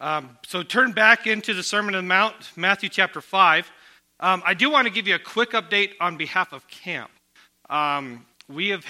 So turn back into the Sermon on the Mount, Matthew chapter 5. I do want to give you a quick update on behalf of camp. We've hit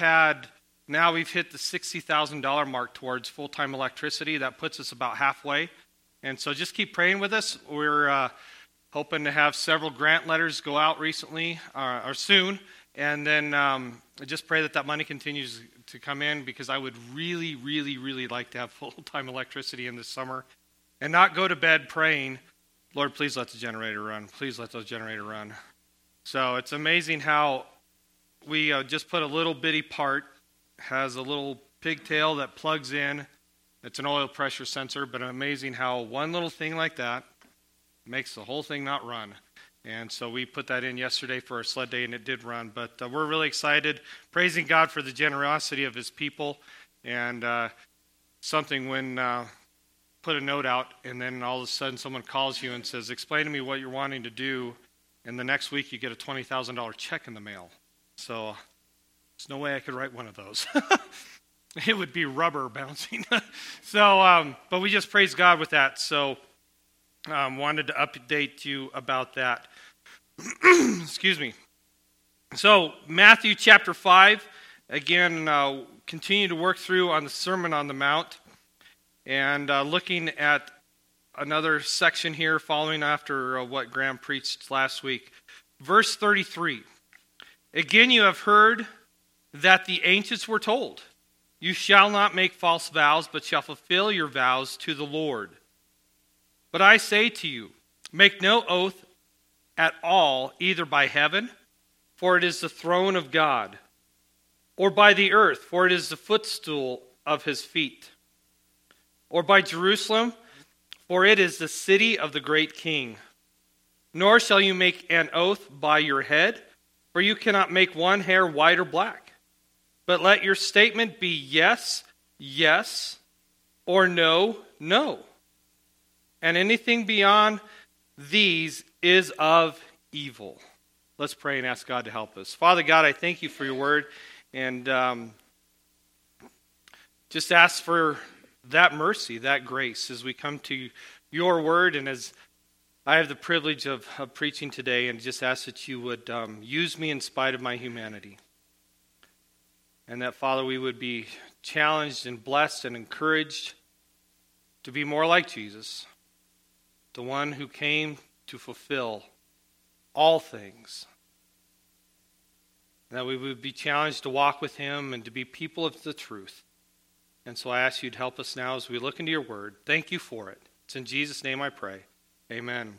the $60,000 mark towards full-time electricity. That puts us about halfway. And so just keep praying with us. We're hoping to have several grant letters go out recently or soon. And then just pray that money continues to come in, because I would really, really, really like to have full-time electricity in this summer and not go to bed praying, Lord, please let the generator run. Please let the generator run. So it's amazing how we just put a little bitty part, has a little pigtail that plugs in. It's an oil pressure sensor, but amazing how one little thing like that makes the whole thing not run. And so we put that in yesterday for our sled day, and it did run. But we're really excited, praising God for the generosity of his people. And something when put a note out, and then all of a sudden someone calls you and says, explain to me what you're wanting to do. And the next week you get a $20,000 check in the mail. So there's no way I could write one of those. It would be rubber bouncing. But we just praise God with that. So wanted to update you about that. Excuse me. So Matthew chapter 5, again, continue to work through on the Sermon on the Mount, and looking at another section here following after what Graham preached last week. Verse 33. Again, you have heard that the ancients were told, you shall not make false vows, but shall fulfill your vows to the Lord. But I say to you, make no oath at all, either by heaven, for it is the throne of God, or by the earth, for it is the footstool of his feet, or by Jerusalem, for it is the city of the great King. Nor shall you make an oath by your head, for you cannot make one hair white or black. But let your statement be yes, yes, or no, no. And anything beyond these is of evil. Let's pray and ask God to help us. Father God, I thank you for your word, and just ask for that mercy, that grace, as we come to your word, and as I have the privilege of preaching today, and just ask that you would use me in spite of my humanity. And that, Father, we would be challenged and blessed and encouraged to be more like Jesus, the one who came to fulfill all things. That we would be challenged to walk with him and to be people of the truth. And so I ask you to help us now as we look into your word. Thank you for it. It's in Jesus' name I pray. Amen.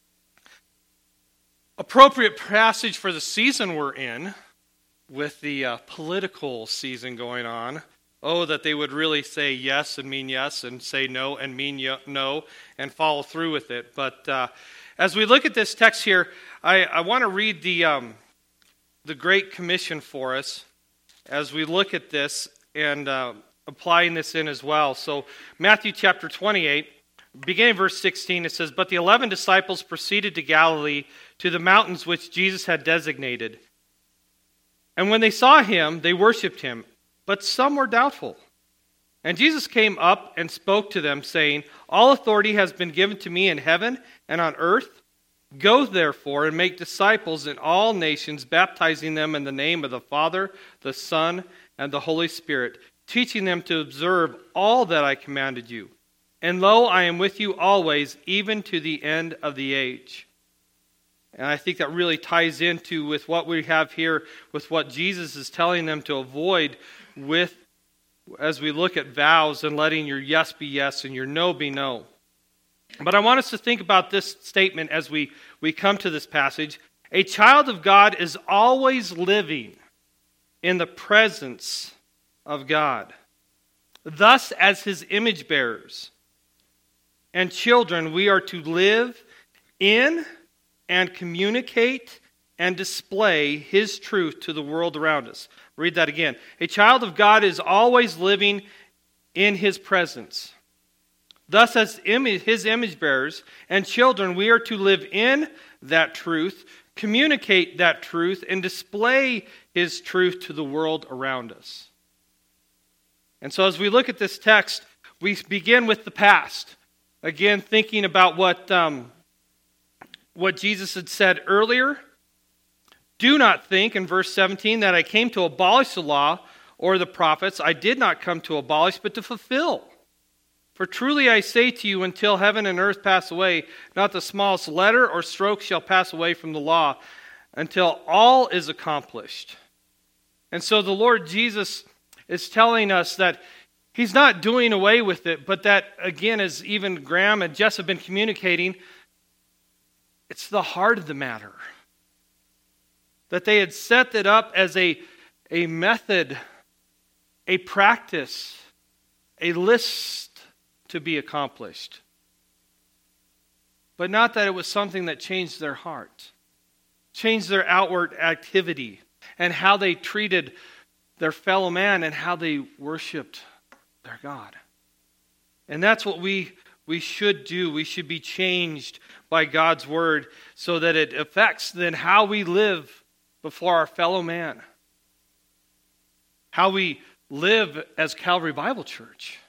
Appropriate passage for the season we're in, with the political season going on. Oh, that they would really say yes and mean yes, and say no and mean no, and follow through with it. But as we look at this text here, I want to read the Great Commission for us as we look at this and applying this in as well. So Matthew chapter 28, beginning verse 16, it says, But the 11 disciples proceeded to Galilee, to the mountains which Jesus had designated. And when they saw him, they worshipped him, but some were doubtful. And Jesus came up and spoke to them, saying, All authority has been given to me in heaven and on earth. Go therefore and make disciples in all nations, baptizing them in the name of the Father, the Son, and the Holy Spirit, teaching them to observe all that I commanded you. And lo, I am with you always, even to the end of the age. And I think that really ties into with what we have here, with what Jesus is telling them to avoid with, as we look at vows and letting your yes be yes and your no be no. But I want us to think about this statement as we come to this passage. A child of God is always living in the presence of God. Thus, as his image bearers and children, we are to live in and communicate and display his truth to the world around us. Read that again. A child of God is always living in his presence. Thus, as his image bearers and children, we are to live in that truth, communicate that truth, and display his truth to the world around us. And so as we look at this text, we begin with the past. Again, thinking about what Jesus had said earlier. Do not think, in verse 17, that I came to abolish the law or the prophets. I did not come to abolish, but to fulfill. For truly I say to you, until heaven and earth pass away, not the smallest letter or stroke shall pass away from the law, until all is accomplished. And so the Lord Jesus is telling us that He's not doing away with it, but that, again, as even Graham and Jess have been communicating, it's the heart of the matter. That they had set it up as a method, a practice, a list to be accomplished. But not that it was something that changed their heart, changed their outward activity, and how they treated their fellow man and how they worshiped their God. And that's what we should do. We should be changed by God's word so that it affects then how we live before our fellow man. How we live as Calvary Bible Church.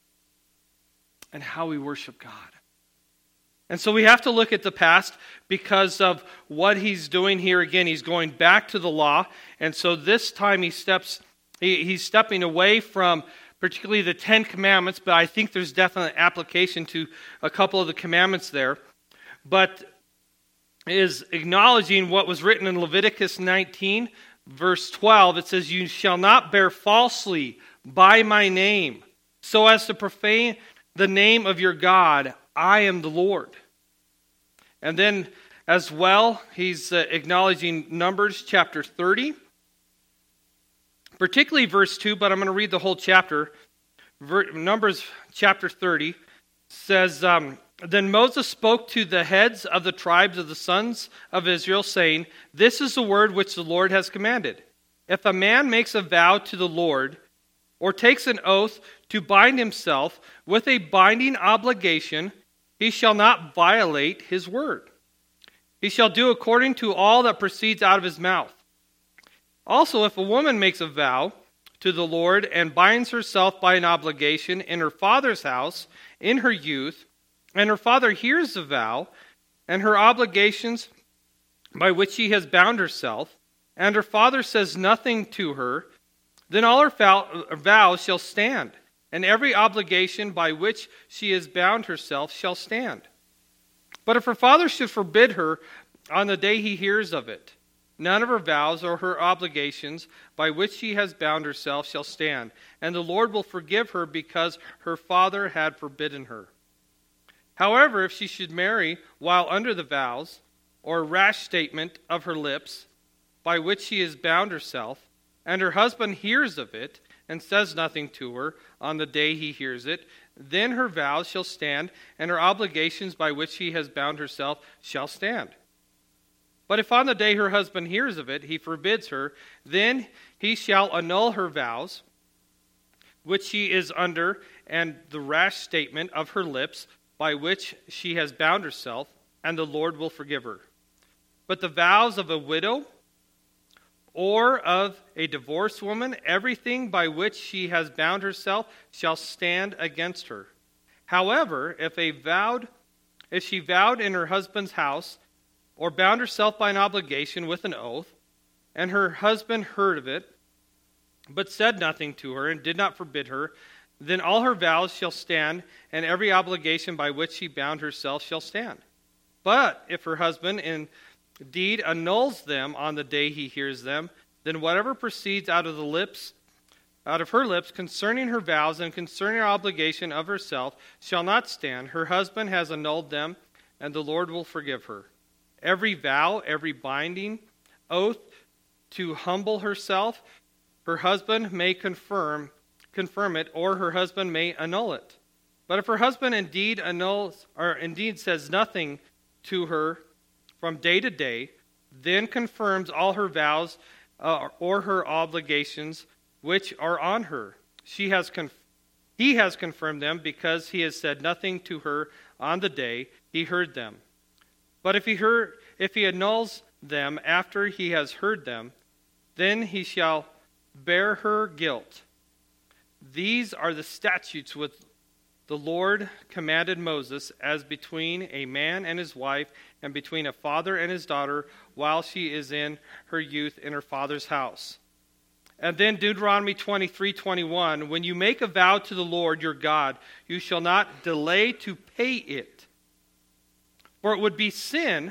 And how we worship God. And so we have to look at the past because of what he's doing here. Again, he's going back to the law. And so this time he's stepping away from particularly the 10 commandments, but I think there's definite application to a couple of the commandments there. But is acknowledging what was written in Leviticus 19, verse 12. It says, "You shall not bear falsely by my name, so as to profane the name of your God. I am the Lord." And then as well, he's acknowledging Numbers chapter 30. Particularly verse 2, but I'm going to read the whole chapter. Numbers chapter 30 says, "Then Moses spoke to the heads of the tribes of the sons of Israel, saying, 'This is the word which the Lord has commanded. If a man makes a vow to the Lord, or takes an oath to bind himself with a binding obligation, he shall not violate his word. He shall do according to all that proceeds out of his mouth. Also, if a woman makes a vow to the Lord and binds herself by an obligation in her father's house in her youth, and her father hears the vow and her obligations by which she has bound herself, and her father says nothing to her, then all her vows shall stand, and every obligation by which she has bound herself shall stand. But if her father should forbid her on the day he hears of it, none of her vows or her obligations by which she has bound herself shall stand, and the Lord will forgive her because her father had forbidden her. However, if she should marry while under the vows, or a rash statement of her lips by which she has bound herself, and her husband hears of it and says nothing to her on the day he hears it, then her vows shall stand, and her obligations by which she has bound herself shall stand. But if on the day her husband hears of it, he forbids her, then he shall annul her vows, which she is under, and the rash statement of her lips, by which she has bound herself, and the Lord will forgive her. But the vows of a widow, or of a divorced woman, everything by which she has bound herself shall stand against her. However, if she vowed in her husband's house, or bound herself by an obligation with an oath, and her husband heard of it, but said nothing to her, and did not forbid her, then all her vows shall stand, and every obligation by which she bound herself shall stand. But if her husband indeed annuls them on the day he hears them, then whatever proceeds out of her lips concerning her vows and concerning her obligation of herself shall not stand. Her husband has annulled them, and the Lord will forgive her. Every vow, every binding oath to humble herself, her husband may confirm it, or her husband may annul it. But if her husband indeed says nothing to her from day to day, then confirms all her vows or her obligations which are on her. He has confirmed them because he has said nothing to her on the day he heard them. But if he annuls them after he has heard them, then he shall bear her guilt. These are the statutes the Lord commanded Moses as between a man and his wife, and between a father and his daughter, while she is in her youth in her father's house. And then Deuteronomy 23:21, when you make a vow to the Lord your God, you shall not delay to pay it, for it would be sin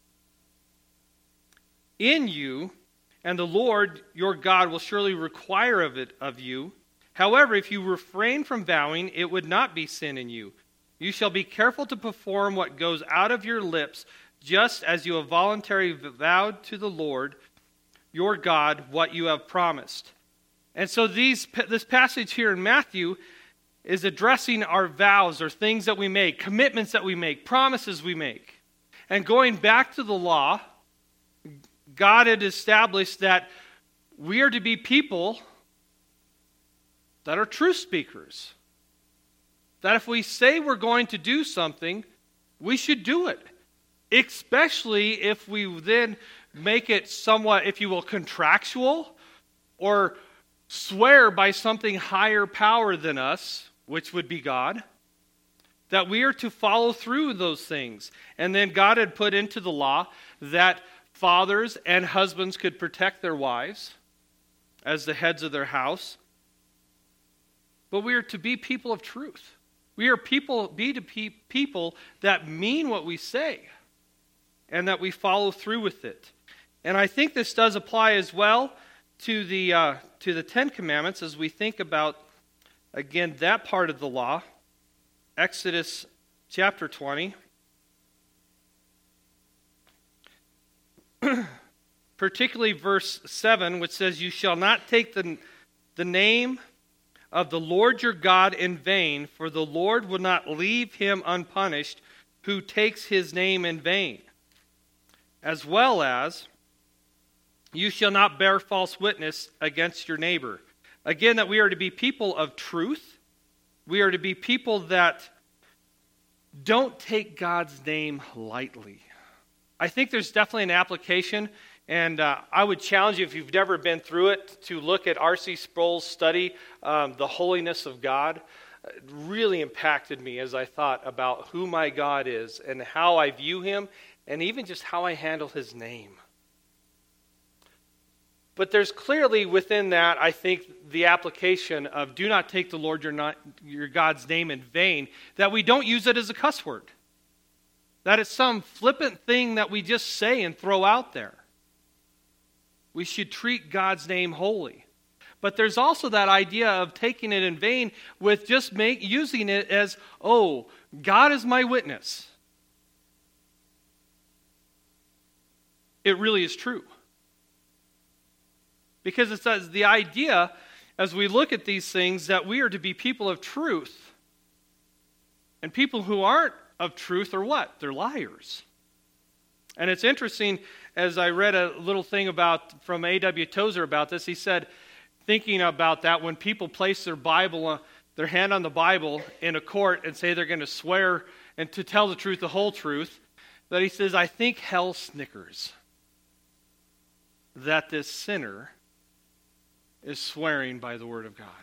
in you, and the Lord your God will surely require of you. However, if you refrain from vowing, it would not be sin in you. You shall be careful to perform what goes out of your lips, just as you have voluntarily vowed to the Lord your God what you have promised. And so this passage here in Matthew is addressing our vows or things that we make, commitments that we make, promises we make. And going back to the law, God had established that we are to be people that are truth speakers. That if we say we're going to do something, we should do it. Especially if we then make it somewhat, if you will, contractual, or swear by something higher power than us, which would be God, that we are to follow through those things. And then God had put into the law that fathers and husbands could protect their wives as the heads of their house. But we are to be people of truth. We are people that mean what we say and that we follow through with it. And I think this does apply as well to the Ten Commandments as we think about, again, that part of the law. Exodus chapter 20. Particularly verse 7, which says, you shall not take the name of the Lord your God in vain, for the Lord will not leave him unpunished who takes his name in vain. As well as, you shall not bear false witness against your neighbor. Again, that we are to be people of truth. We are to be people that don't take God's name lightly. I think there's definitely an application. And I would challenge you, if you've never been through it, to look at R.C. Sproul's study, The Holiness of God. It really impacted me as I thought about who my God is and how I view him, and even just how I handle his name. But there's clearly within that, I think, the application of do not take the Lord your God's name in vain, that we don't use it as a cuss word. That it's some flippant thing that we just say and throw out there. We should treat God's name holy. But there's also that idea of taking it in vain with just using it as, oh, God is my witness. It really is true. Because it says the idea, as we look at these things, that we are to be people of truth. And people who aren't of truth are what? They're liars. And it's interesting, as I read a little thing from A.W. Tozer about this, he said, thinking about that, when people place their hand on the Bible in a court and say they're going to swear and to tell the truth, the whole truth, that he says, I think hell snickers that this sinner is swearing by the word of God.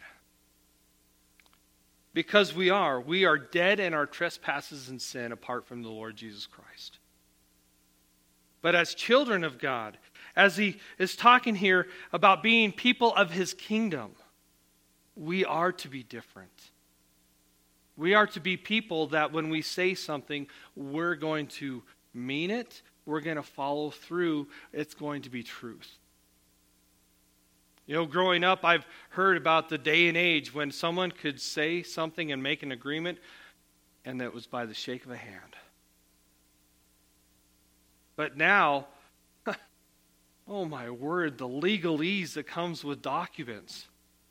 Because we are dead in our trespasses and sin apart from the Lord Jesus Christ. But as children of God, as he is talking here about being people of his kingdom, we are to be different. We are to be people that when we say something, we're going to mean it, we're going to follow through, it's going to be truth. You know, growing up, I've heard about the day and age when someone could say something and make an agreement, and that was by the shake of a hand. But now, oh my word, the legalese that comes with documents.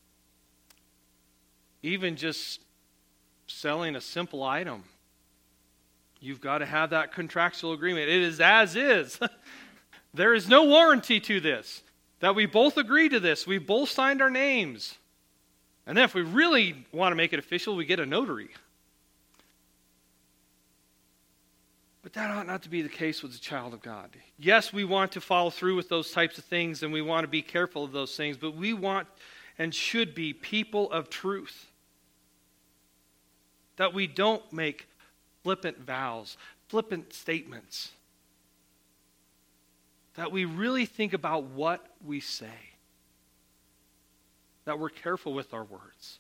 Even just selling a simple item. You've got to have that contractual agreement. It is as is. There is no warranty to this. That we both agree to this. We both signed our names. And then if we really want to make it official, we get a notary. But that ought not to be the case with the child of God. Yes, we want to follow through with those types of things, and we want to be careful of those things, but we want and should be people of truth that we don't make flippant vows, flippant statements, that we really think about what we say, that we're careful with our words.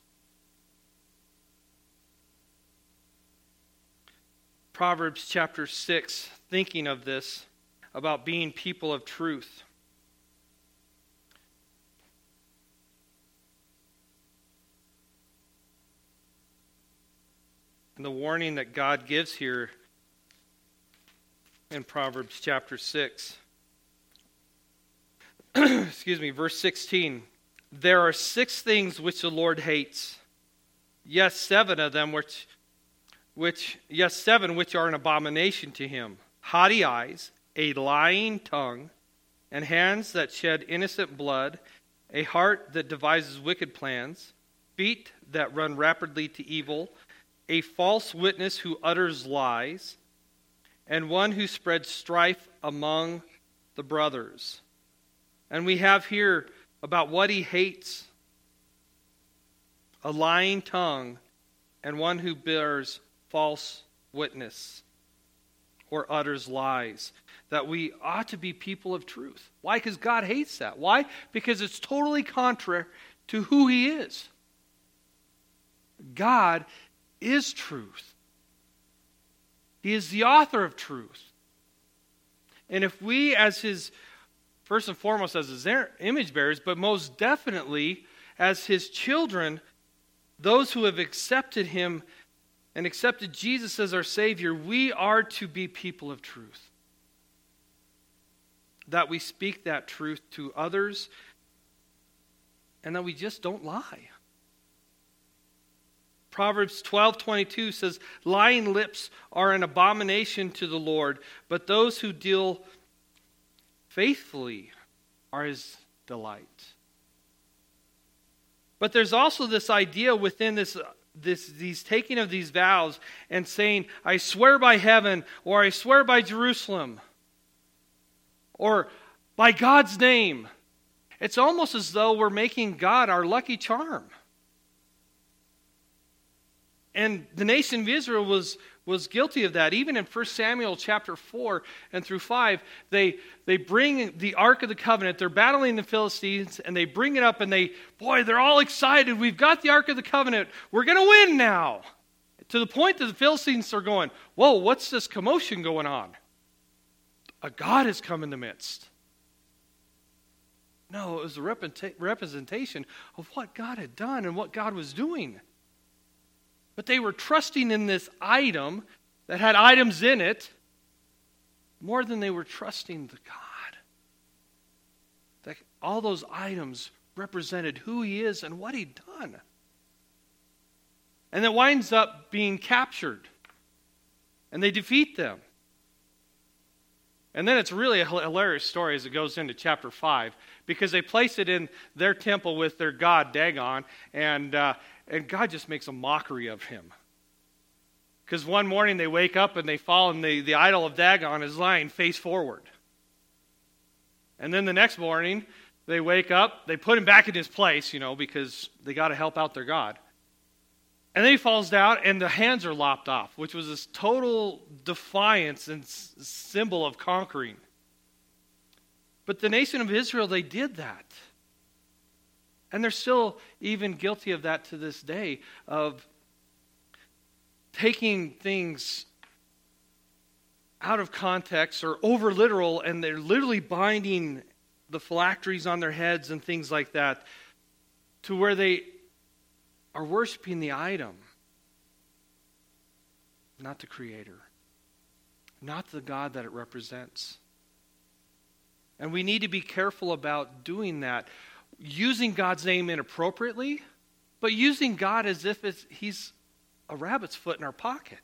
Proverbs chapter 6, thinking of this, about being people of truth. And the warning that God gives here in Proverbs chapter 6. Verse 16. There are 6 things which the Lord hates. Yes, 7 of them which are an abomination to him. Haughty eyes, a lying tongue, and hands that shed innocent blood, a heart that devises wicked plans, feet that run rapidly to evil, a false witness who utters lies, and one who spreads strife among the brothers. And we have here about what he hates: a lying tongue and one who bears false witness or utters lies. That we ought to be people of truth. Why? Because God hates that. Why? Because it's totally contrary to who he is. God is truth. He is the author of truth. And if we, as his, first and foremost as his image bearers, but most definitely as his children, those who have accepted him and accepted Jesus as our Savior, we are to be people of truth. That we speak that truth to others and that we just don't lie. Proverbs 12:22 says, lying lips are an abomination to the Lord, but those who deal faithfully are his delight. But there's also this idea within these taking of these vows and saying, I swear by heaven, or I swear by Jerusalem, or by God's name. It's almost as though we're making God our lucky charm. And the nation of Israel was guilty of that. Even in 1 Samuel chapter 4 and through 5, they bring the Ark of the Covenant. They're battling the Philistines, and they bring it up, and they're all excited. We've got the Ark of the Covenant. We're going to win now. To the point that the Philistines are going, whoa, what's this commotion going on? A God has come in the midst. No, it was a representation of what God had done and what God was doing. But they were trusting in this item that had items in it more than they were trusting the God. That all those items represented who he is and what he'd done. And it winds up being captured. And they defeat them. And then it's really a hilarious story as it goes into chapter 5, because they place it in their temple with their god Dagon, and God just makes a mockery of him. Because one morning they wake up and they fall, and the idol of Dagon is lying face forward. And then the next morning they wake up, they put him back in his place, because they got to help out their god. And then he falls down, and the hands are lopped off, which was this total defiance and symbol of conquering. But the nation of Israel, they did that. And they're still even guilty of that to this day, of taking things out of context or over literal, and they're literally binding the phylacteries on their heads and things like that, to where they are worshiping the item, not the Creator, not the God that it represents. And we need to be careful about doing that, using God's name inappropriately, but using God as if he's a rabbit's foot in our pocket.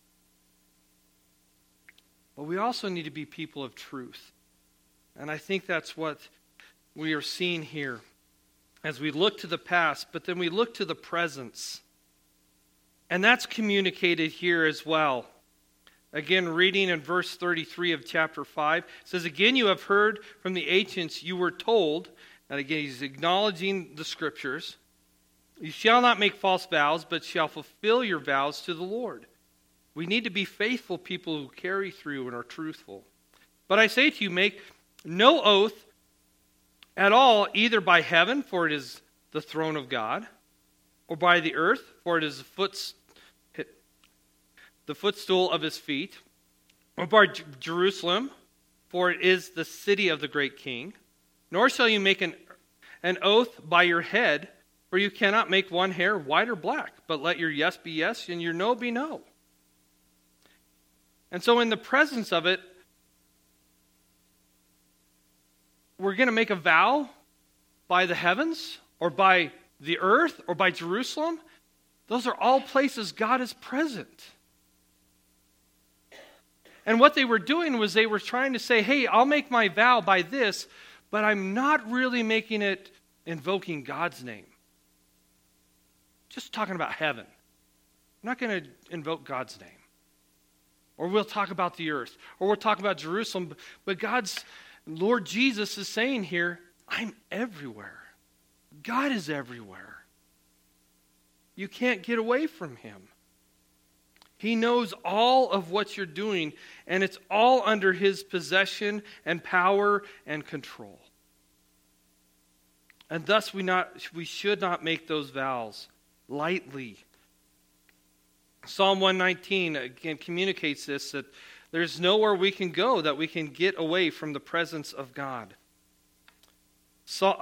But we also need to be people of truth. And I think that's what we are seeing here as we look to the past, but then we look to the presence. And that's communicated here as well. Again, reading in verse 33 of chapter 5, it says, again, you have heard from the ancients, you were told, and again, he's acknowledging the scriptures, You shall not make false vows, but shall fulfill your vows to the Lord. We need to be faithful people who carry through and are truthful. But I say to you, make no oath at all, either by heaven, for it is the throne of God, or by the earth, for it is the footstool of his feet, or by Jerusalem, for it is the city of the great king. Nor shall you make an oath by your head, for you cannot make one hair white or black, but let your yes be yes and your no be no. And so in the presence of it, we're going to make a vow by the heavens, or by the earth, or by Jerusalem. Those are all places God is present. And what they were doing was they were trying to say, hey, I'll make my vow by this, but I'm not really making it invoking God's name. Just talking about heaven. I'm not going to invoke God's name. Or we'll talk about the earth. Or we'll talk about Jerusalem. But Lord Jesus is saying here, I'm everywhere. God is everywhere. You can't get away from him. He knows all of what you're doing, and it's all under his possession and power and control. And thus we should not make those vows lightly. Psalm 119 again communicates this, that there's nowhere we can go that we can get away from the presence of God. Psalm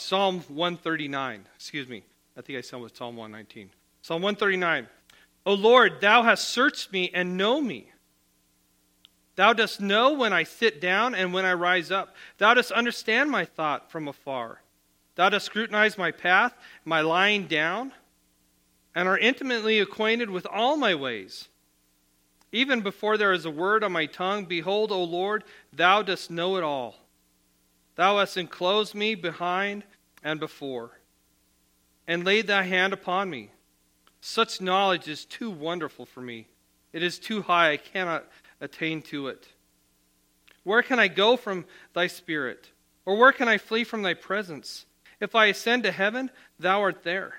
139. Excuse me. I think I said with Psalm 119. Psalm 139. O Lord, thou hast searched me and know me. Thou dost know when I sit down and when I rise up. Thou dost understand my thought from afar. Thou dost scrutinize my path, my lying down, and are intimately acquainted with all my ways. Even before there is a word on my tongue, behold, O Lord, thou dost know it all. Thou hast enclosed me behind and before, and laid thy hand upon me. Such knowledge is too wonderful for me. It is too high, I cannot attain to it. Where can I go from thy spirit? Or where can I flee from thy presence? If I ascend to heaven, thou art there.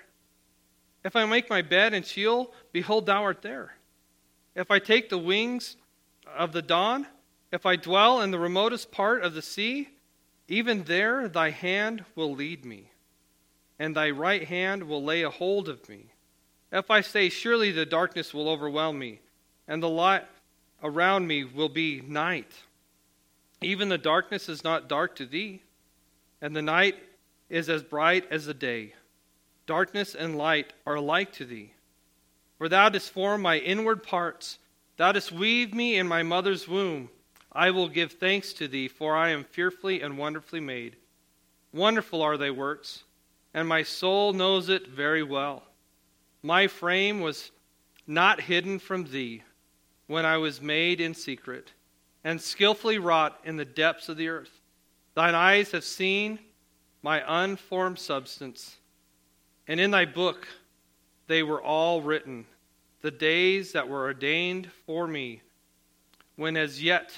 If I make my bed in Sheol, behold, thou art there. If I take the wings of the dawn, if I dwell in the remotest part of the sea, even there thy hand will lead me, and thy right hand will lay a hold of me. If I say, surely the darkness will overwhelm me, and the light around me will be night. Even the darkness is not dark to thee, and the night is as bright as the day. Darkness and light are alike to thee. For thou didst form my inward parts. Thou didst weave me in my mother's womb. I will give thanks to thee, for I am fearfully and wonderfully made. Wonderful are thy works, and my soul knows it very well. My frame was not hidden from thee when I was made in secret, and skillfully wrought in the depths of the earth. Thine eyes have seen my unformed substance, and in thy book they were all written, the days that were ordained for me, when as yet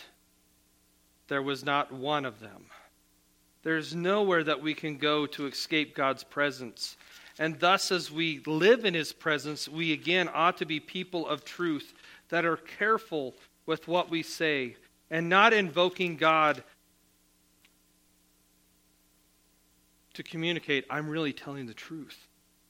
there was not one of them. There's nowhere that we can go to escape God's presence. And thus, as we live in his presence, we again ought to be people of truth that are careful with what we say and not invoking God to communicate, I'm really telling the truth.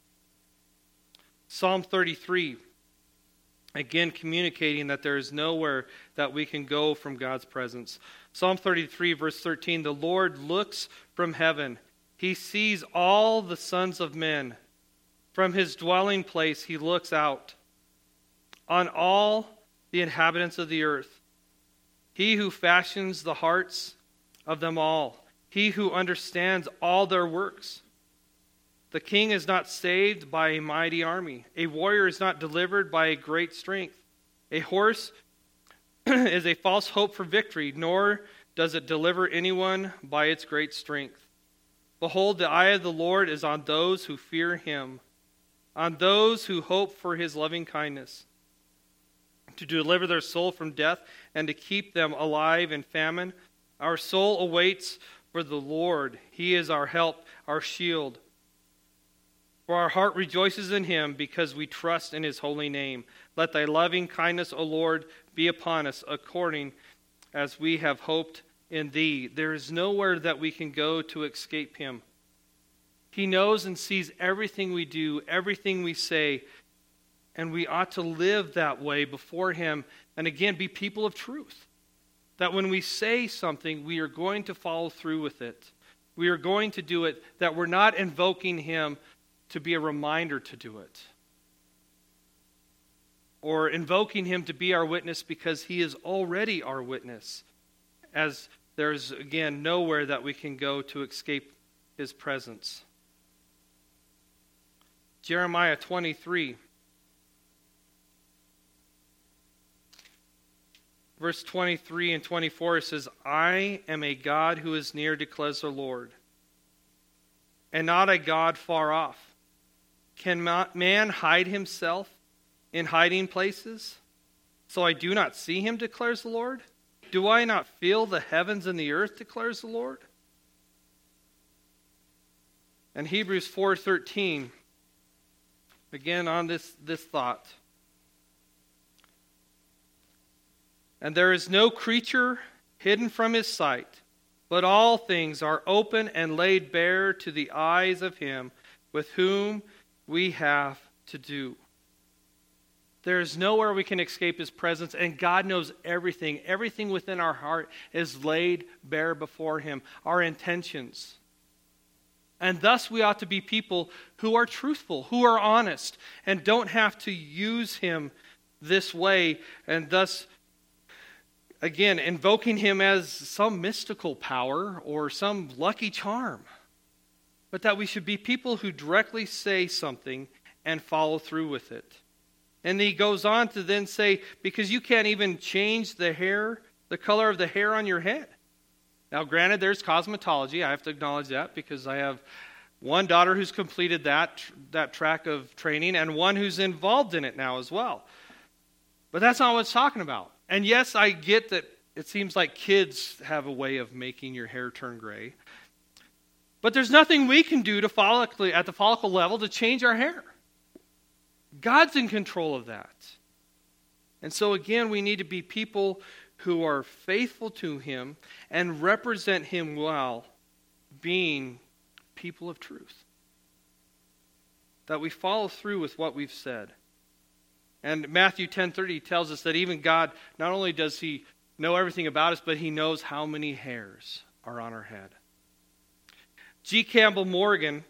Psalm 33, again communicating that there is nowhere that we can go from God's presence. Psalm 33, verse 13, the Lord looks from heaven. He sees all the sons of men. From his dwelling place he looks out on all the inhabitants of the earth. He who fashions the hearts of them all. He who understands all their works. The king is not saved by a mighty army. A warrior is not delivered by a great strength. A horse is a false hope for victory, nor does it deliver anyone by its great strength. Behold, the eye of the Lord is on those who fear him, on those who hope for his loving kindness, to deliver their soul from death and to keep them alive in famine. Our soul awaits for the Lord. He is our help, our shield. For our heart rejoices in him because we trust in his holy name. Let thy loving kindness, O Lord, be upon us according as we have hoped in thee. There is nowhere that we can go to escape him. He knows and sees everything we do, everything we say, and we ought to live that way before him and again be people of truth. That when we say something, we are going to follow through with it. We are going to do it, that we're not invoking him to be a reminder to do it. Or invoking him to be our witness because he is already our witness. As there's, again, nowhere that we can go to escape his presence. Jeremiah 23. Verse 23 and 24, it says, I am a God who is near, declares the Lord, and not a God far off. Can man hide himself in hiding places? So I do not see him, declares the Lord. Do I not feel the heavens and the earth, declares the Lord? And Hebrews 4:13, again on this thought. And there is no creature hidden from his sight, but all things are open and laid bare to the eyes of him with whom we have to do. There is nowhere we can escape his presence, and God knows everything. Everything within our heart is laid bare before him, our intentions. And thus we ought to be people who are truthful, who are honest, and don't have to use him this way, and thus again, invoking him as some mystical power or some lucky charm. But that we should be people who directly say something and follow through with it. And he goes on to then say, because you can't even change the hair, the color of the hair on your head. Now, granted, there's cosmetology. I have to acknowledge that because I have one daughter who's completed that track of training and one who's involved in it now as well. But that's not what it's talking about. And yes, I get that it seems like kids have a way of making your hair turn gray. But there's nothing we can do at the follicle level to change our hair. God's in control of that. And so again, we need to be people who are faithful to him and represent him well, being people of truth. That we follow through with what we've said. And Matthew 10:30 tells us that even God, not only does he know everything about us, but he knows how many hairs are on our head. G. Campbell Morgan,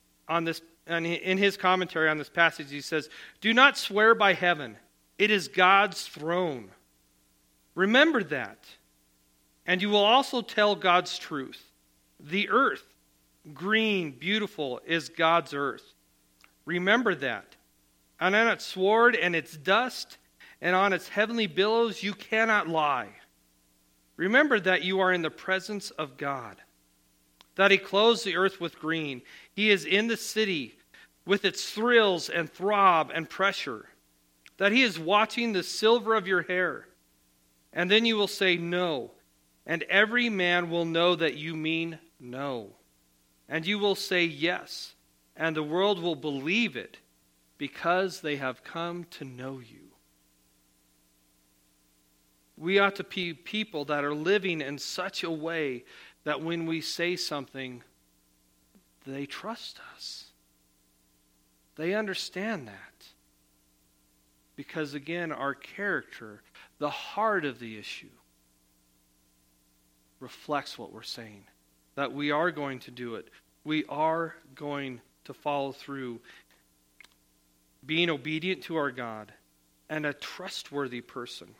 in his commentary on this passage, he says, do not swear by heaven. It is God's throne. Remember that. And you will also tell God's truth. The earth, green, beautiful, is God's earth. Remember that. And on its sward and its dust, and on its heavenly billows, you cannot lie. Remember that you are in the presence of God, that he clothes the earth with green. He is in the city with its thrills and throb and pressure, that he is watching the silver of your hair. And then you will say no, and every man will know that you mean no. And you will say yes, and the world will believe it, because they have come to know you. We ought to be people that are living in such a way that when we say something, they trust us. They understand that. Because again, our character, the heart of the issue, reflects what we're saying. That we are going to do it. We are going to follow through, being obedient to our God and a trustworthy person.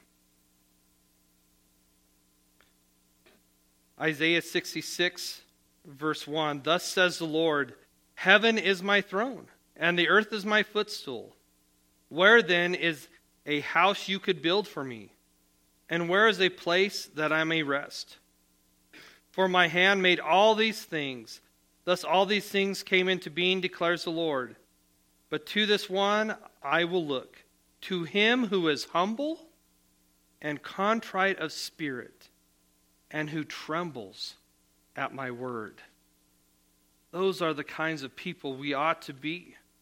Isaiah 66, verse 1, thus says the Lord, heaven is my throne, and the earth is my footstool. Where then is a house you could build for me? And where is a place that I may rest? For my hand made all these things. Thus all these things came into being, declares the Lord. But to this one I will look, to him who is humble and contrite of spirit, and who trembles at my word. Those are the kinds of people we ought to be.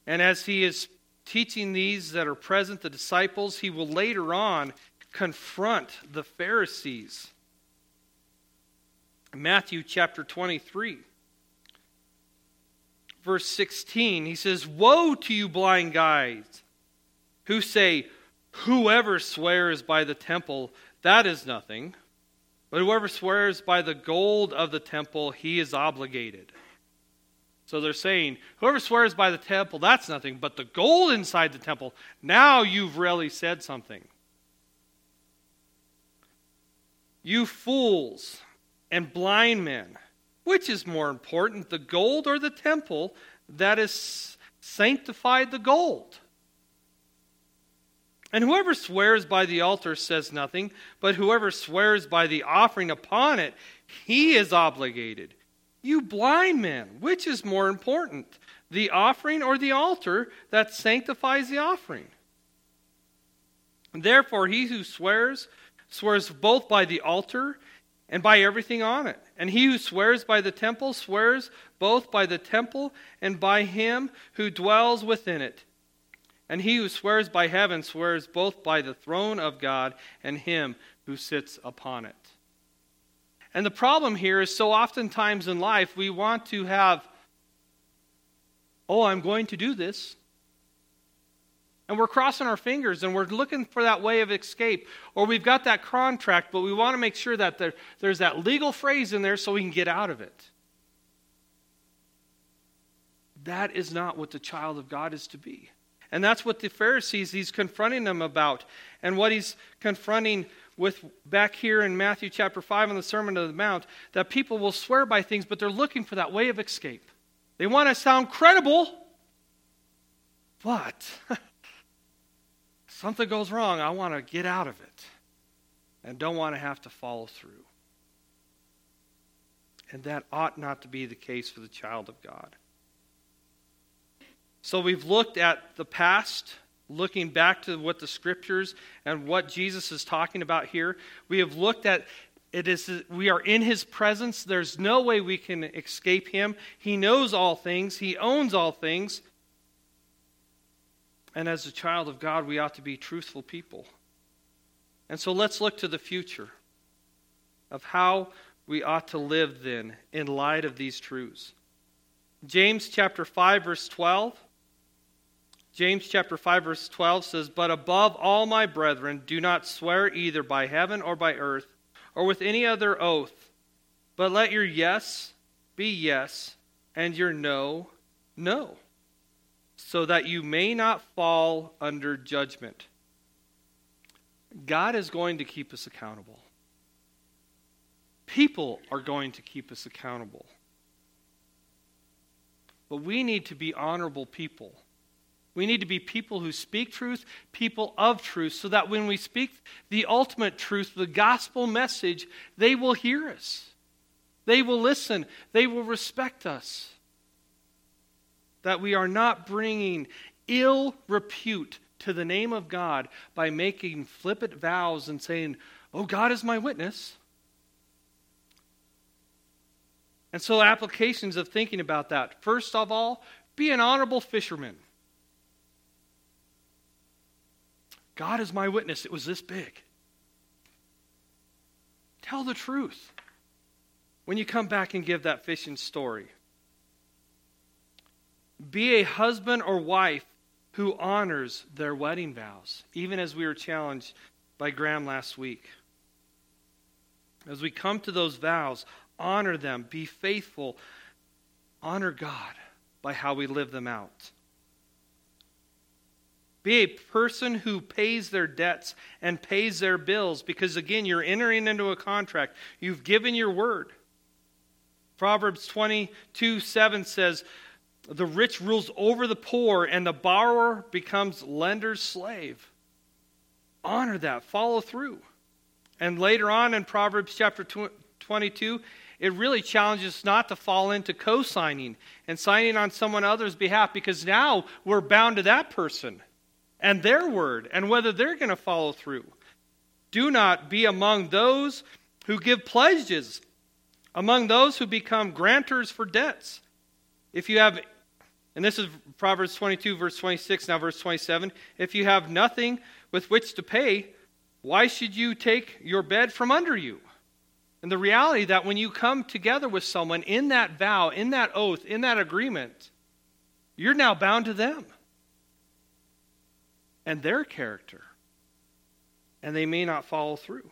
And as he is teaching these that are present, the disciples, he will later on confront the Pharisees. Matthew chapter 23, verse 16, he says, "Woe to you blind guides, who say, 'Whoever swears by the temple, that is nothing. But whoever swears by the gold of the temple, he is obligated.'" So they're saying, whoever swears by the temple, that's nothing. But the gold inside the temple, now you've really said something. "You fools and blind men, which is more important, the gold or the temple that is sanctified the gold? And whoever swears by the altar says nothing, but whoever swears by the offering upon it, he is obligated. You blind men, which is more important, the offering or the altar that sanctifies the offering? Therefore, he who swears both by the altar and by everything on it. And he who swears by the temple swears both by the temple and by him who dwells within it. And he who swears by heaven swears both by the throne of God and him who sits upon it." And the problem here is so oftentimes in life we want to have, I'm going to do this. And we're crossing our fingers and we're looking for that way of escape. Or we've got that contract, but we want to make sure that there's that legal phrase in there so we can get out of it. That is not what the child of God is to be. And that's what the Pharisees, he's confronting them about. And what he's confronting with back here in Matthew chapter 5 on the Sermon on the Mount, that people will swear by things, but they're looking for that way of escape. They want to sound credible, but something goes wrong, I want to get out of it and don't want to have to follow through. And that ought not to be the case for the child of God. So we've looked at the past, looking back to what the Scriptures and what Jesus is talking about here. We have looked at we are in His presence. There's no way we can escape Him. He knows all things. He owns all things. And as a child of God, we ought to be truthful people. And so let's look to the future of how we ought to live then in light of these truths. James chapter 5 verse 12. James chapter 5 verse 12 says, "But above all, my brethren, do not swear either by heaven or by earth or with any other oath, but let your yes be yes and your no, no, so that you may not fall under judgment." God is going to keep us accountable. People are going to keep us accountable. But we need to be honorable people. We need to be people who speak truth, people of truth, so that when we speak the ultimate truth, the gospel message, they will hear us. They will listen. They will respect us. That we are not bringing ill repute to the name of God by making flippant vows and saying, "Oh, God is my witness." And so applications of thinking about that. First of all, be an honorable fisherman. God is my witness. It was this big. Tell the truth when you come back and give that fishing story. Be a husband or wife who honors their wedding vows, even as we were challenged by Graham last week. As we come to those vows, honor them, be faithful, honor God by how we live them out. Be a person who pays their debts and pays their bills, because again, you're entering into a contract. You've given your word. Proverbs 22:7 says, "The rich rules over the poor, and the borrower becomes lender's slave." Honor that. Follow through. And later on in Proverbs chapter 22, it really challenges us not to fall into co-signing and signing on someone else's behalf, because now we're bound to that person and their word and whether they're going to follow through. Do not be among those who give pledges, among those who become grantors for debts. If you have And this is Proverbs 22, verse 26, now verse 27. If you have nothing with which to pay, why should you take your bed from under you? And the reality that when you come together with someone in that vow, in that oath, in that agreement, you're now bound to them and their character. And they may not follow through.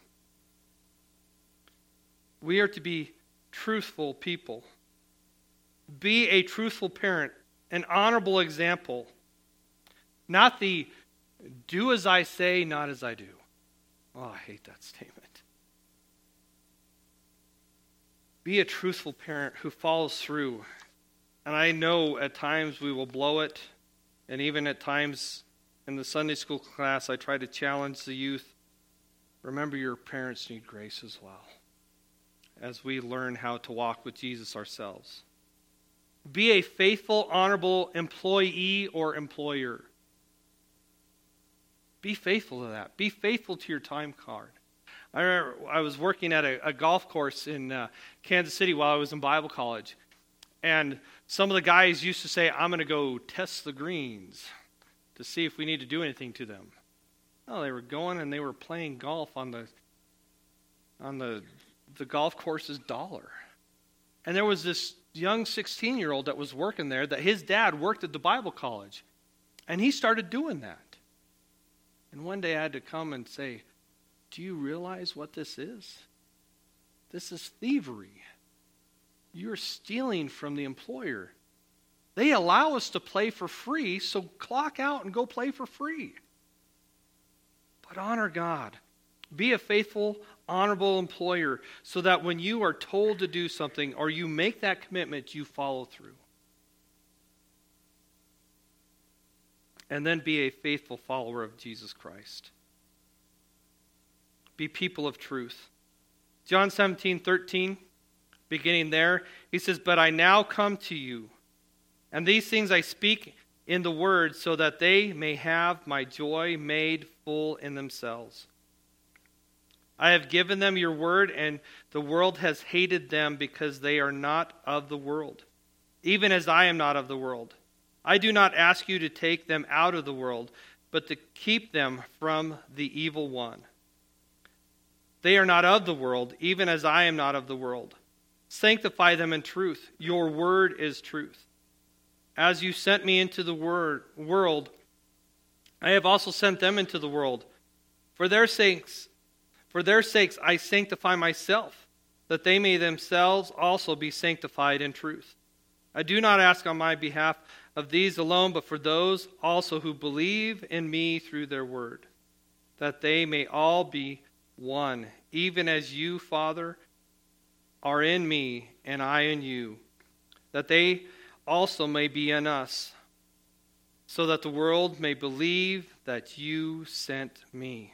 We are to be truthful people. Be a truthful parent, an honorable example. Not the do as I say, not as I do. Oh, I hate that statement. Be a truthful parent who follows through. And I know at times we will blow it. And even at times in the Sunday school class, I try to challenge the youth. Remember, your parents need grace as well, as we learn how to walk with Jesus ourselves. Be a faithful, honorable employee or employer. Be faithful to that. Be faithful to your time card. I remember I was working at a golf course in Kansas City while I was in Bible college. And some of the guys used to say, I'm going to go test the greens to see if we need to do anything to them. Oh, they were going and they were playing golf on the golf course's dollar. And there was this young 16-year-old that was working there that his dad worked at the Bible college. And he started doing that. And one day I had to come and say, do you realize what this is? This is thievery. You're stealing from the employer. They allow us to play for free, so clock out and go play for free. But honor God. Be a faithful, honorable employer so that when you are told to do something or you make that commitment, you follow through. And then be a faithful follower of Jesus Christ. Be people of truth. John 17:13, beginning there, he says, but I now come to you, and these things I speak in the word so that they may have my joy made full in themselves. I have given them your word, and the world has hated them because they are not of the world, even as I am not of the world. I do not ask you to take them out of the world, but to keep them from the evil one. They are not of the world, even as I am not of the world. Sanctify them in truth. Your word is truth. As you sent me into the world, I have also sent them into the world. For their sakes I sanctify myself, that they may themselves also be sanctified in truth. I do not ask on my behalf of these alone, but for those also who believe in me through their word, that they may all be one, even as you, Father, are in me and I in you, that they also may be in us, so that the world may believe that you sent me.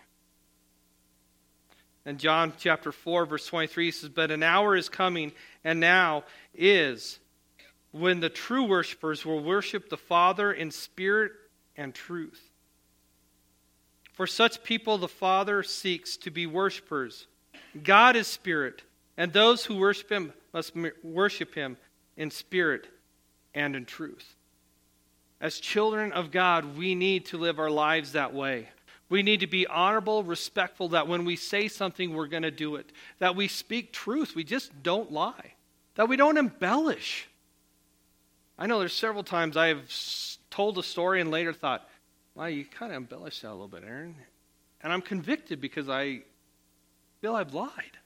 And John chapter 4, verse 23 says, but an hour is coming, and now is, when the true worshipers will worship the Father in spirit and truth. For such people the Father seeks to be worshipers. God is spirit, and those who worship him must worship him in spirit and in truth. As children of God, we need to live our lives that way. We need to be honorable, respectful, that when we say something, we're going to do it. That we speak truth, we just don't lie. That we don't embellish. I know there's several times I have told a story and later thought, wow, you kind of embellished that a little bit, Aaron. And I'm convicted because I feel I've lied.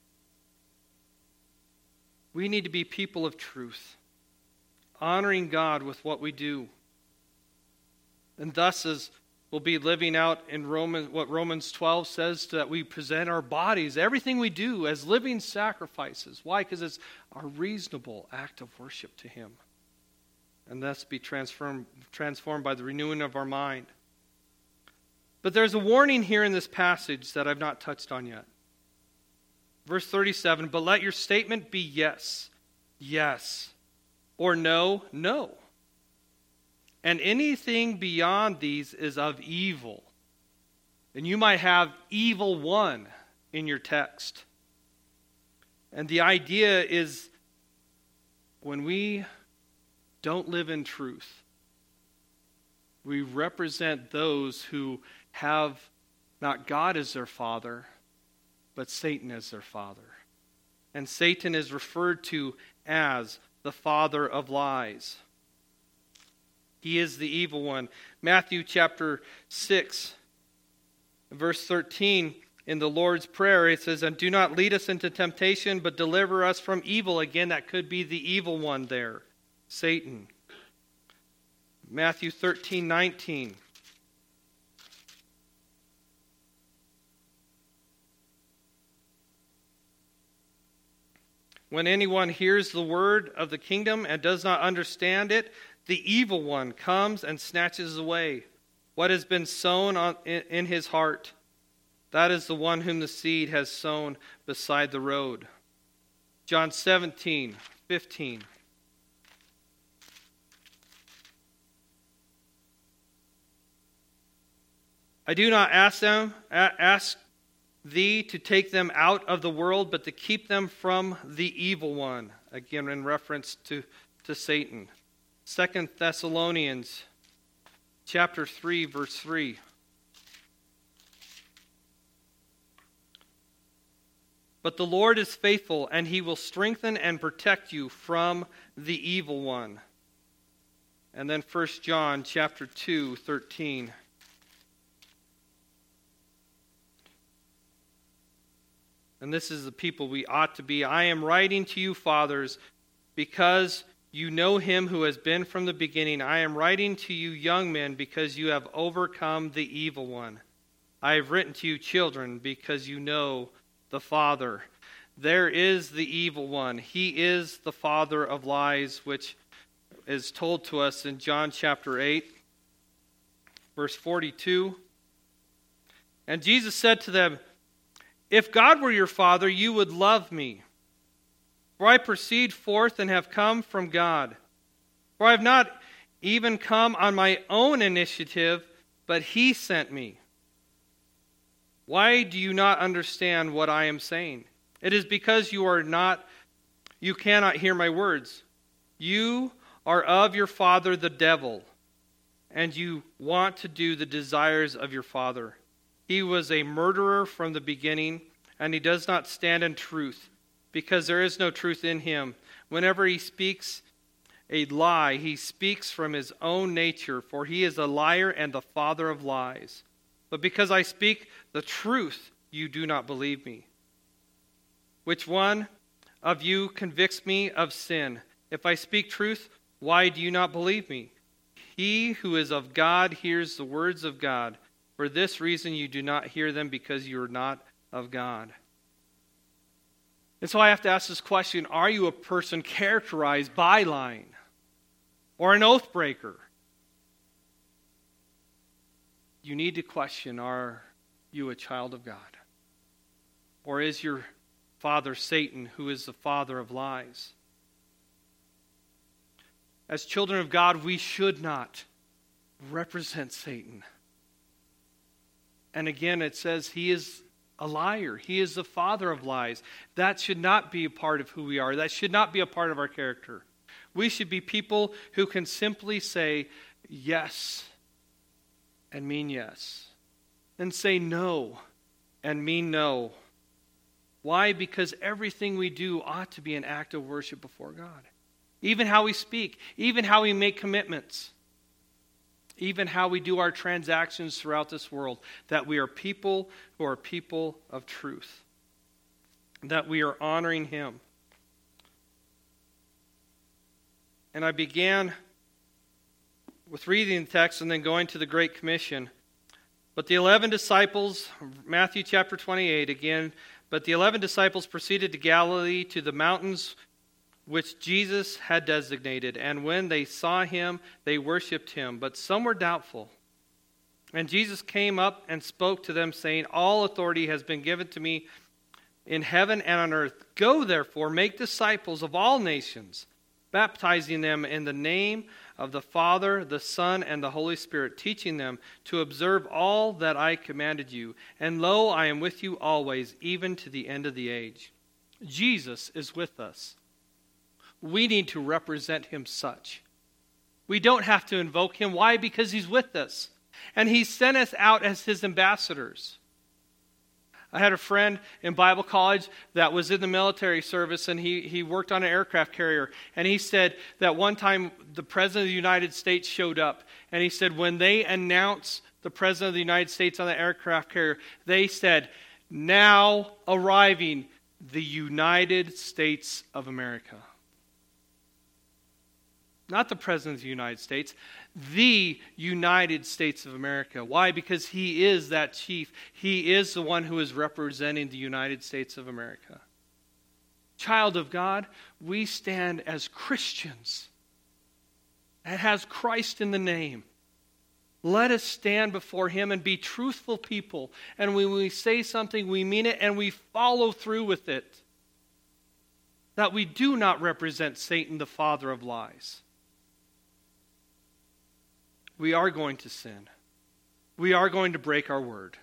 We need to be people of truth, honoring God with what we do. And thus, as we'll be living out in what Romans 12 says, that we present our bodies, everything we do, as living sacrifices. Why? Because it's a reasonable act of worship to him. And thus be transformed by the renewing of our mind. But there's a warning here in this passage that I've not touched on yet. Verse 37, but let your statement be yes, yes, or no, no. And anything beyond these is of evil. And you might have evil one in your text. And the idea is when we don't live in truth. We represent those who have not God as their father, but Satan as their father. And Satan is referred to as the father of lies. He is the evil one. Matthew chapter 6, verse 13, in the Lord's Prayer, it says, "And do not lead us into temptation, but deliver us from evil." Again, that could be the evil one there, Satan. Matthew 13:19. "When anyone hears the word of the kingdom and does not understand it, the evil one comes and snatches away what has been sown in his heart. That is the one whom the seed has sown beside the road." John 17:15. "I do not ask thee to take them out of the world, but to keep them from the evil one." Again, in reference to Satan. 2 Thessalonians chapter 3, verse 3. "But the Lord is faithful, and he will strengthen and protect you from the evil one." And then 1 John chapter 2, 13. And this is the people we ought to be. "I am writing to you, fathers, because you know him who has been from the beginning. I am writing to you, young men, because you have overcome the evil one. I have written to you, children, because you know the Father." There is the evil one. He is the father of lies, which is told to us in John chapter 8, verse 42. "And Jesus said to them, 'If God were your father, you would love me. For I proceed forth and have come from God. For I have not even come on my own initiative, but he sent me. Why do you not understand what I am saying? It is because you cannot hear my words. You are of your father the devil, and you want to do the desires of your father. He was a murderer from the beginning, and he does not stand in truth, because there is no truth in him. Whenever he speaks a lie, he speaks from his own nature, for he is a liar and the father of lies. But because I speak the truth, you do not believe me. Which one of you convicts me of sin? If I speak truth, why do you not believe me? He who is of God hears the words of God. For this reason you do not hear them, because you are not of God." And so I have to ask this question: are you a person characterized by lying? Or an oath breaker? You need to question, are you a child of God? Or is your father Satan, who is the father of lies? As children of God, we should not represent Satan. And again, it says he is a liar. He is the father of lies. That should not be a part of who we are. That should not be a part of our character. We should be people who can simply say yes and mean yes, and say no and mean no. Why? Because everything we do ought to be an act of worship before God. Even how we speak, even how we make commitments, even how we do our transactions throughout this world, that we are people who are people of truth, that we are honoring him. And I began with reading the text and then going to the Great Commission. But the 11 disciples, Matthew chapter 28 again, "But the 11 disciples proceeded to Galilee, to the mountains which Jesus had designated. And when they saw him, they worshipped him, but some were doubtful. And Jesus came up and spoke to them, saying, 'All authority has been given to me in heaven and on earth. Go, therefore, make disciples of all nations, baptizing them in the name of the Father, the Son, and the Holy Spirit, teaching them to observe all that I commanded you. And lo, I am with you always, even to the end of the age.'" Jesus is with us. We need to represent him such. We don't have to invoke him. Why? Because he's with us. And he sent us out as his ambassadors. I had a friend in Bible college that was in the military service, and he worked on an aircraft carrier. And he said that one time the President of the United States showed up. And he said when they announced the President of the United States on the aircraft carrier, they said, "Now arriving, the United States of America." Not the President of the United States, the United States of America. Why? Because he is that chief. He is the one who is representing the United States of America. Child of God, we stand as Christians. It has Christ in the name. Let us stand before him and be truthful people. And when we say something, we mean it and we follow through with it. That we do not represent Satan, the father of lies. We are going to sin. We are going to break our word.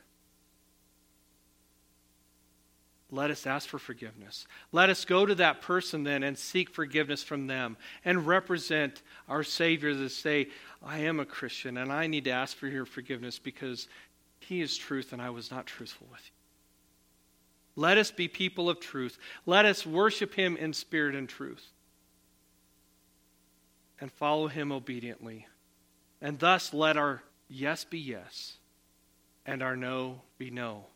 Let us ask for forgiveness. Let us go to that person then and seek forgiveness from them and represent our Savior to say, I am a Christian and I need to ask for your forgiveness because he is truth and I was not truthful with you. Let us be people of truth. Let us worship him in spirit and truth and follow him obediently. And thus let our yes be yes and our no be no.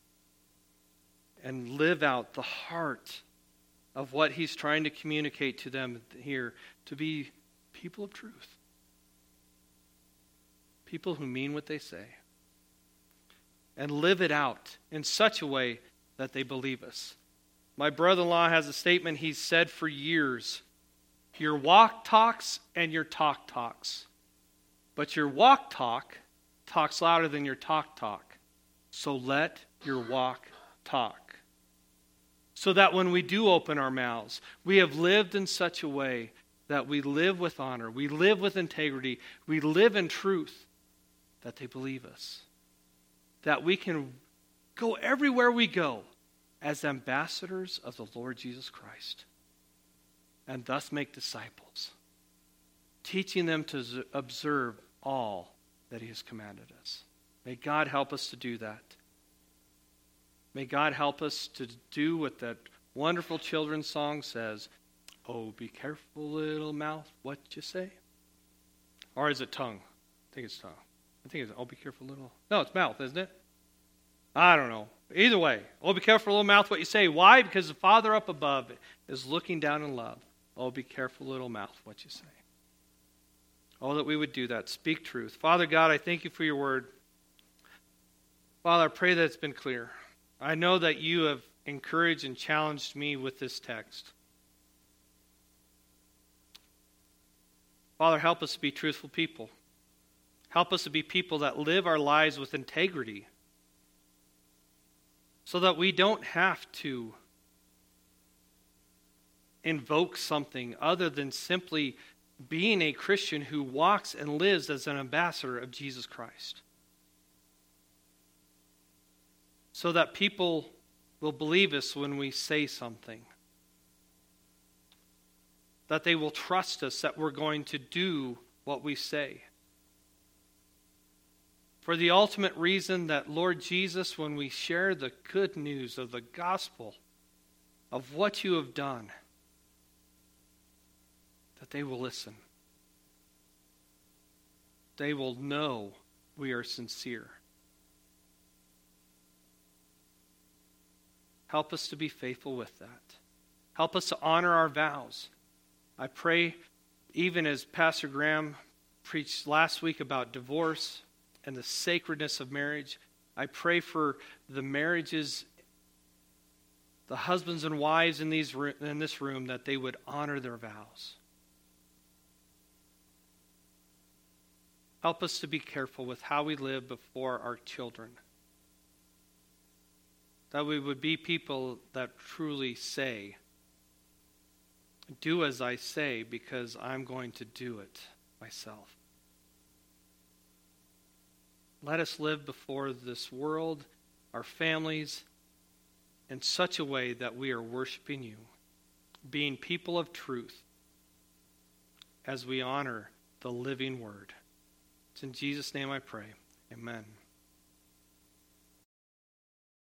And live out the heart of what he's trying to communicate to them here, to be people of truth. People who mean what they say. And live it out in such a way that they believe us. My brother-in-law has a statement he's said for years. Your walk talks and your talk talks. But your walk talks louder than your talk. So let your walk talk. So that when we do open our mouths, we have lived in such a way that we live with honor, we live with integrity, we live in truth, that they believe us. That we can go everywhere we go as ambassadors of the Lord Jesus Christ. And thus make disciples, teaching them to observe all that he has commanded us. May God help us to do that. May God help us to do what that wonderful children's song says. Oh, be careful, little mouth, what you say. Or is it tongue? I think it's tongue. I think it's, oh, be careful, little. No, it's mouth, isn't it? I don't know. Either way, oh, be careful, little mouth, what you say. Why? Because the Father up above is looking down in love. Oh, be careful, little mouth, what you say. Oh, that we would do that. Speak truth. Father God, I thank you for your word. Father, I pray that it's been clear. I know that you have encouraged and challenged me with this text. Father, help us to be truthful people. Help us to be people that live our lives with integrity so that we don't have to invoke something other than simply being a Christian who walks and lives as an ambassador of Jesus Christ. So that people will believe us when we say something. That they will trust us that we're going to do what we say. For the ultimate reason that, Lord Jesus, when we share the good news of the gospel, of what you have done, that they will listen. They will know we are sincere. Help us to be faithful with that. Help us to honor our vows. I pray, even as Pastor Graham preached last week about divorce and the sacredness of marriage, I pray for the marriages, the husbands and wives in this room, that they would honor their vows. Help us to be careful with how we live before our children. That we would be people that truly say, do as I say because I'm going to do it myself. Let us live before this world, our families, in such a way that we are worshiping you, being people of truth as we honor the living word. It's in Jesus' name I pray. Amen.